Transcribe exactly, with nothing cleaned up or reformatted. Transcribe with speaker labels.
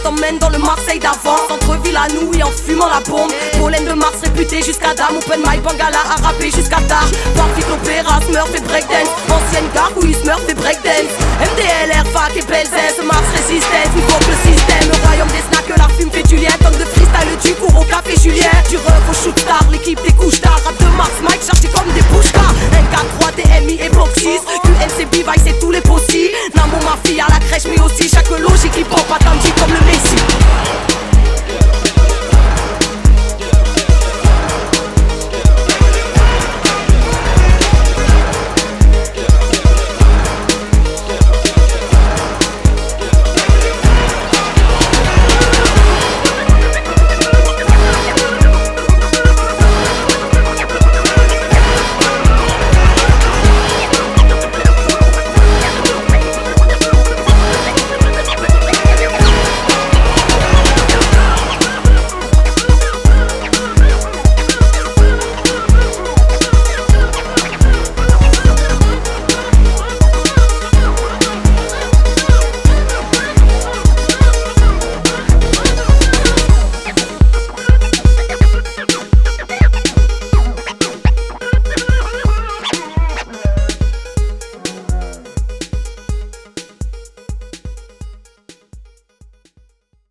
Speaker 1: t'emmène dans le Marseille d'avant. Centre-ville à nous et en fumant la bombe. Pollen de Mars réputé jusqu'à dame. Open mic Bangala à rapper jusqu'à tard. Parfit l'opéra, Smurf et breakdance. Ancienne gare où Smurf et breakdance. M D L R, fac et Belzès, Mars Resistance.